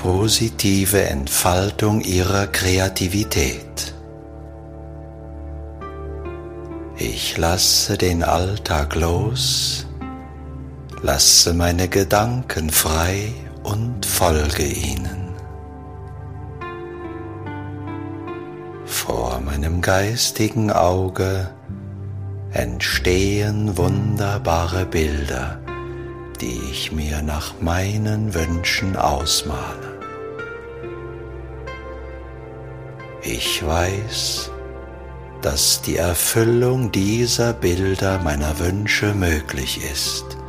positive Entfaltung ihrer Kreativität. Ich lasse den Alltag los, lasse meine Gedanken frei und folge ihnen. Vor meinem geistigen Auge entstehen wunderbare Bilder, die ich mir nach meinen Wünschen ausmale. Ich weiß, dass die Erfüllung dieser Bilder meiner Wünsche möglich ist,